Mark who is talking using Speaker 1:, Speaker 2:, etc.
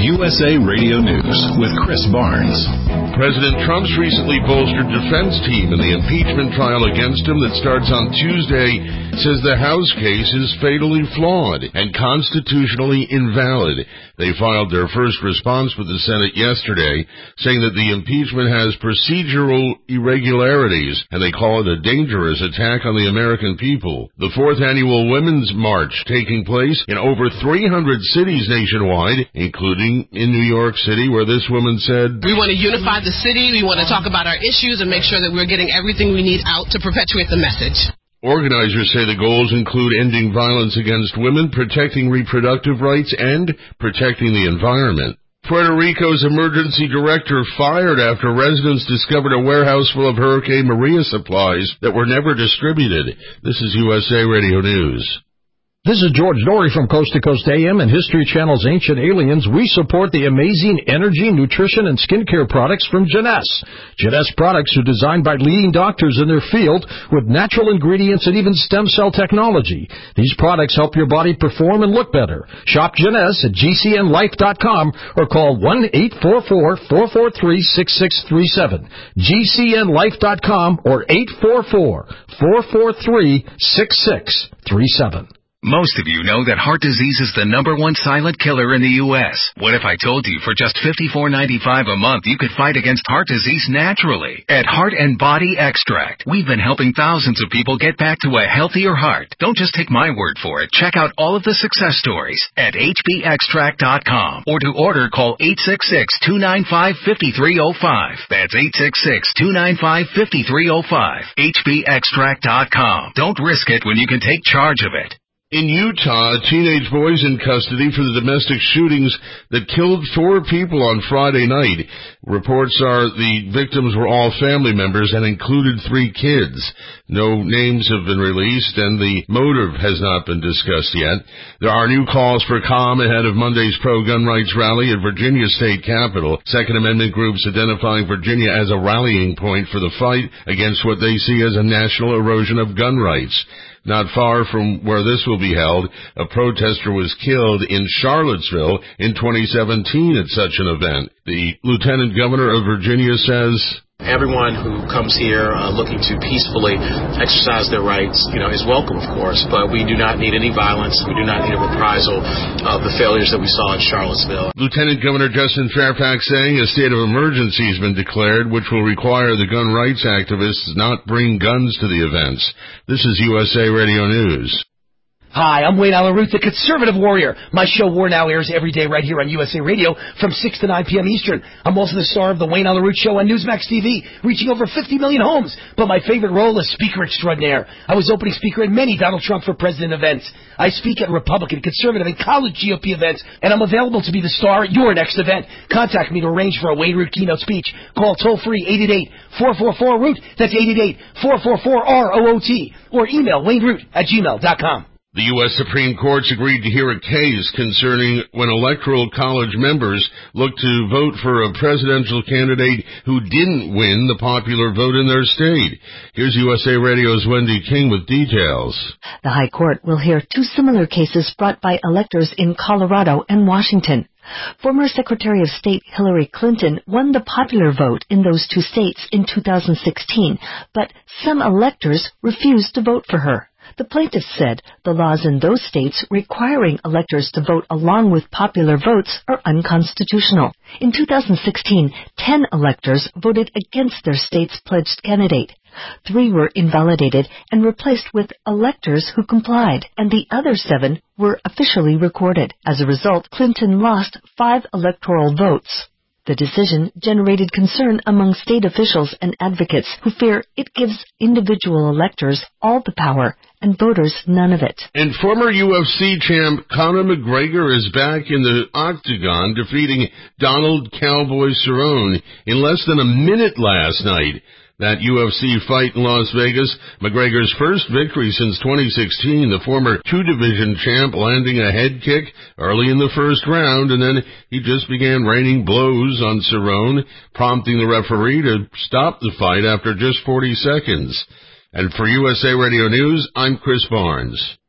Speaker 1: USA Radio News with Chris Barnes.
Speaker 2: President Trump's recently bolstered defense team in the impeachment trial against him that starts on Tuesday says the House case is fatally flawed and constitutionally invalid. They filed their first response with the Senate yesterday, saying that the impeachment has procedural irregularities, and they call it a dangerous attack on the American people. The fourth annual Women's March taking place in over 300 cities nationwide, including in New York City, where this woman said,
Speaker 3: "We want to unify the city, we want to talk about our issues and make sure that we're getting everything we need out to perpetuate the message."
Speaker 2: Organizers say the goals include ending violence against women, protecting reproductive rights, and protecting the environment. Puerto Rico's emergency director fired after residents discovered a warehouse full of Hurricane Maria supplies that were never distributed. This is USA Radio News.
Speaker 4: This is George Dory from Coast to Coast AM and History Channel's Ancient Aliens. We support the amazing energy, nutrition, and skincare products from Jeunesse. Jeunesse products are designed by leading doctors in their field with natural ingredients and even stem cell technology. These products help your body perform and look better. Shop Jeunesse at GCNlife.com or call 1-844-443-6637. GCNlife.com or 844-443-6637.
Speaker 5: Most of you know that heart disease is the #1 silent killer in the U.S. What if I told you for just $54.95 a month you could fight against heart disease naturally? At Heart and Body Extract, we've been helping thousands of people get back to a healthier heart. Don't just take my word for it. Check out all of the success stories at hbextract.com, or to order, call 866-295-5305. That's 866-295-5305. hbextract.com. Don't risk it when you can take charge of it.
Speaker 2: In Utah, a teenage boy is in custody for the domestic shootings that killed 4 people on Friday night. Reports are the victims were all family members and included 3 kids. No names have been released, and the motive has not been discussed yet. There are new calls for calm ahead of Monday's pro-gun rights rally at Virginia State Capitol. Second Amendment groups identifying Virginia as a rallying point for the fight against what they see as a national erosion of gun rights. Not far from where this will be held, a protester was killed in Charlottesville in 2017 at such an event. The Lieutenant Governor of Virginia says,
Speaker 6: "Everyone who comes here looking to peacefully exercise their rights, is welcome, of course, but we do not need any violence. We do not need a reprisal of the failures that we saw in Charlottesville."
Speaker 2: Lieutenant Governor Justin Fairfax saying a state of emergency has been declared, which will require the gun rights activists not bring guns to the events. This is USA Radio News.
Speaker 7: Hi, I'm Wayne Allen Root, the Conservative Warrior. My show War Now airs every day right here on USA Radio from 6 to 9 p.m. Eastern. I'm also the star of the Wayne Allen Root Show on Newsmax TV, reaching over 50 million homes. But my favorite role is Speaker Extraordinaire. I was opening speaker at many Donald Trump for President events. I speak at Republican, Conservative, and college GOP events, and I'm available to be the star at your next event. Contact me to arrange for a Wayne Root keynote speech. Call toll-free 888-444-ROOT. That's 888-444-ROOT. Or email wayneroot@gmail.com.
Speaker 2: The U.S. Supreme Court's agreed to hear a case concerning when Electoral College members look to vote for a presidential candidate who didn't win the popular vote in their state. Here's USA Radio's Wendy King with details.
Speaker 8: The High Court will hear 2 similar cases brought by electors in Colorado and Washington. Former Secretary of State Hillary Clinton won the popular vote in those 2 states in 2016, but some electors refused to vote for her. The plaintiffs said the laws in those states requiring electors to vote along with popular votes are unconstitutional. In 2016, 10 electors voted against their state's pledged candidate. 3 were invalidated and replaced with electors who complied, and the other 7 were officially recorded. As a result, Clinton lost 5 electoral votes. The decision generated concern among state officials and advocates who fear it gives individual electors all the power and voters none of it.
Speaker 2: And former UFC champ Conor McGregor is back in the octagon, defeating Donald Cowboy Cerrone in less than a minute last night. That UFC fight in Las Vegas, McGregor's first victory since 2016, the former 2-division champ landing a head kick early in the first round, and then he just began raining blows on Cerrone, prompting the referee to stop the fight after just 40 seconds. And for USA Radio News, I'm Chris Barnes.